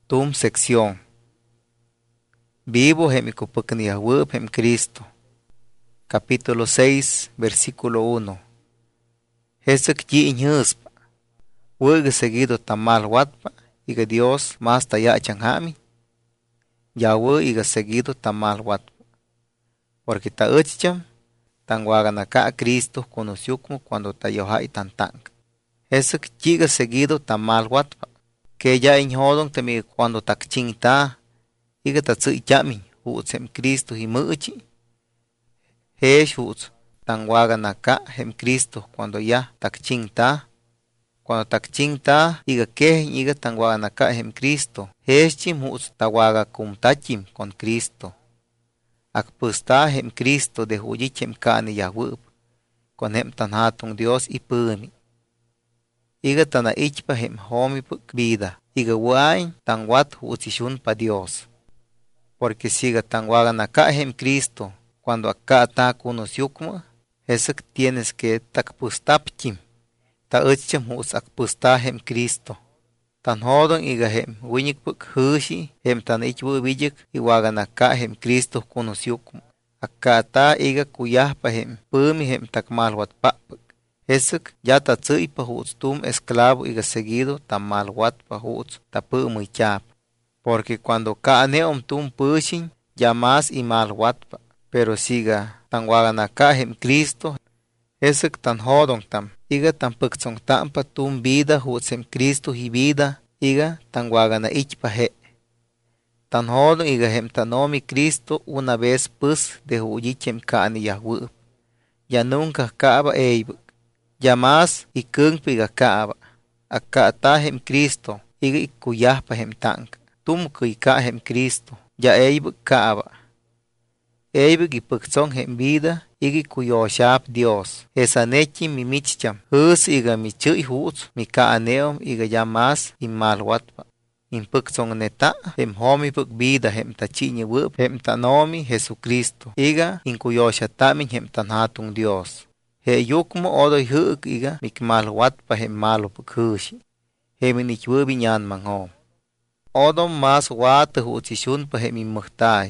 Tum sección. Vivo hemicupacniahweb hem Cristo. Capítulo 6, versículo 1. Hesek yi inyuspa. Huelga seguido tamal watpa. Iga Dios más taya changhami. Yahweh iga seguido tamal watpa. Porque ta uchcham. Tan waganaka Cristo conoció como cuando tayohai tan tank. Hesek yiga seguido tamal watpa. Que ya inhodon temi cuando tak chingta. Iga tatsi yami. Hutsem Cristo himuchi. Hesh huts. Tan waganaka hem Cristo cuando ya tak chingta. Cuando tak chingta. Iga kehin iga tan waganaka hem Cristo. Heshchim huts tawaga kumtachim con Cristo. Akpusta hem Cristo de huyichem kani Yahweh. Con hem tan hatun Dios ipumi. Iga tana ichpa hem homipuk vida. Iga wain tan wat hutsishun pa Dios. Porque siga tan waganaka hem Cristo. Cuando acá ta conociócuma, esek tienes que takpustapchim. Ta uchcham huts akpusta hem Cristo. Tan hodon iga hem winikpuk hushi hem tan ichbu bijik i waganaka hem Cristo conociócuma. Acá ta iga kuyahpa hem pumi hem takmalwat papuk. Esek ya ta tsipa huts tum esclavo iga seguido tamalwat pa huts tapumuy chap. Porque cuando ka neom tum pushin, ya más y malwatpa. Pero siga tan waganaka hem Cristo. Esek tan hodon tam. Iga tan puktsong tampa tum vida hutsem Cristo hi vida. Iga tan wagana ichpa he. Tan hodon iga hem tanomi Cristo una vez pus de huyichem kaani Yahweh. Ya nunca kaaba eibuk. Ya más y kungpa iga kaaba. Akka ta hem Cristo. Iga ikuyahpa hem tank. Tum kuy ka hem Cristo. Ya eibuk kaaba. Eibuk ipuktsong hem vida. Iga kuyoshap Dios. Esa nechi mi michcham. Hus iga mi chuy huts. Mi kaaneom iga ya más y malwatpa. Impuktsong neta. Hem homipuk vida hem tachini wup. Hem tanomi Jesucristo. Iga inkuyoshatami hem tanhatung Dios. He yukmo odoy huk iga mikmalwatpa hem malupuk hushi. Hem inichwubi nyan manghom. Odom mas wate hutsishun pa hem imuhtay.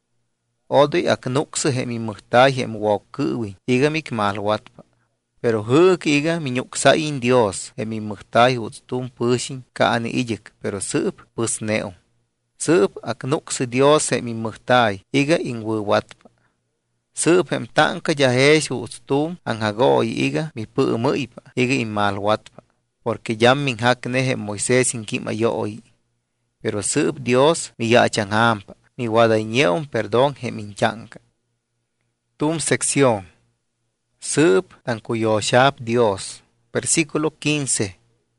Odoy aknukse hem imuhtay hem wokuwi. Iga mikmalwatpa. Pero huk iga minyuksa in Dios. Hem imuhtay hutstum pushin kaani ijik. Pero sup pus neom. Sup aknukse Dios hem imuhtay. Iga inwuwatpa. Sup hem tanka yahesh hutstum anhagoy iga mi pu'umuypa. Iga imalwatpa. Porque yam min hakne hem Moisés inkima yoy. Pero sup Dios mi yachanhampa. Mi wadayñeon perdón hem inchanka. Tum sección. Sup tan kuyoshap Dios. Versículo 15.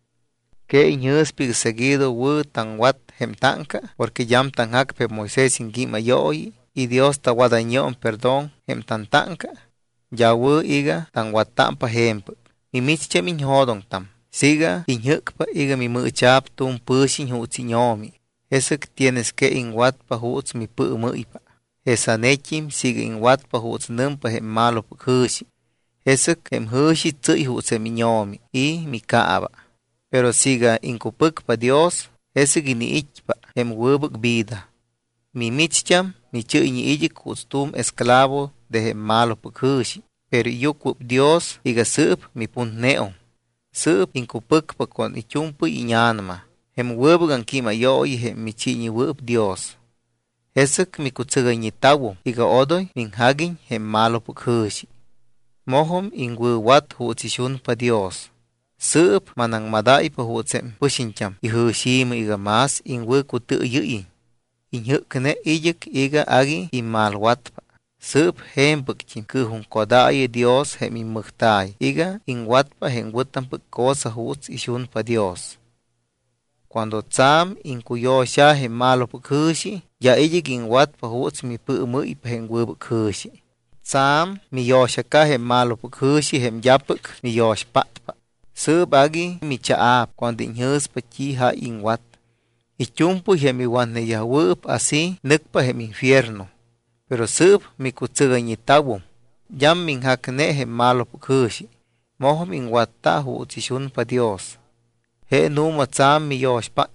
Que inyuspig seguido wu tan wat hem tanka. Porque yam tan hakpe Moisés inkima yoy. Y Dios ta wadayñeon perdón hem tan tanka. Ya wu iga tan watampa hempa. Mi michche min hodon tam. Siga inyukpa iga mi muchap tum pushin hutsinyomi. Esek tienes que inwatpa huts mi pu'umuypa. Esa nechim siga inwatpa huts numpa hem malupuk hushi. Esek hem hushi tsuy huts hem inyomi y mi kaaba. Pero siga inkupukpa Dios. Esek ini ichpa hem wubuk vida. Mi michcham mi chuy ni ijik huts tum esclavo de hem malupuk hushi. Pero yukup Dios iga sup mi punt neon. Sup inkupukpa con ichumpu inyanma. Hem wubuk ankima yoy hem mi chini wub Dios. Esek mi kutsugay tawo. Iga odoy min hagin hem malupuk hushi. Mohom in wuwat hutsishun pa Dios. Sup manang maday pa hutsem pushincham. Ihushim iga mas in wukutu yuyin. In hukne ijik iga agi imalwatpa. Sup hem bukchim kuhun kodaye Dios hem imuhtay. Iga in watpa hem wutampuk kosa huts ishun pa Dios. Cuando tsam in kuyosha hem malupuk hushi, ya ijik in watpa huts mi pu'umuy pa hem wubuk hushi. Tsam mi yoshaka hem malupuk hushi hem yapuk mi yoshpatpa. Sup agi mi chaap cuando in huspa chi ha in wat. Ichumpu hem iwanne Yahweh así nukpa hem infierno. Pero sup mi kutsugay tawo. Yam min hakne hem malupuk hushi. Mohom in watta hutsishun pa Dios. He numa tsam mi yoshpatpa.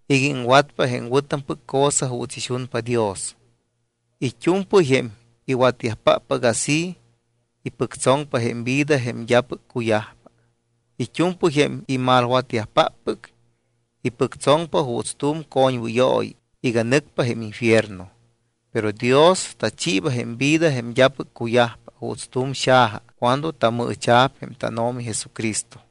igin watpa hen wutampu cosa hutsishunpa Dios. Ichumpu hem iwatiahpapa gasi ipuktsongpa hem vida hem yapuk kuyahpa. Ichumpu hem imalwatiahpapuk ipuktsongpa hutstum konybuyoy iganukpa hem infierno. Pero Dios tachiba hem vida hem yapuk kuyahpa hutstum shaha cuando tamuchap hem tanomi Jesucristo.